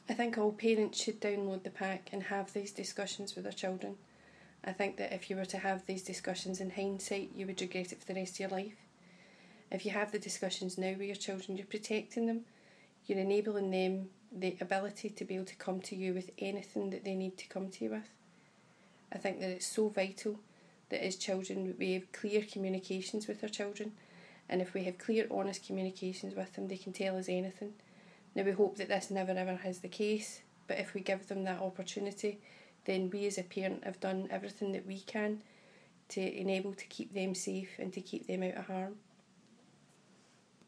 I think all parents should download the pack and have these discussions with their children. I think that if you were to have these discussions in hindsight, you would regret it for the rest of your life. If you have the discussions now with your children, you're protecting them. You're enabling them the ability to be able to come to you with anything that they need to come to you with. I think that it's so vital that as children we have clear communications with our children, and if we have clear, honest communications with them, they can tell us anything. Now we hope that this never ever is the case, but if we give them that opportunity, then we as a parent have done everything that we can to enable to keep them safe and to keep them out of harm.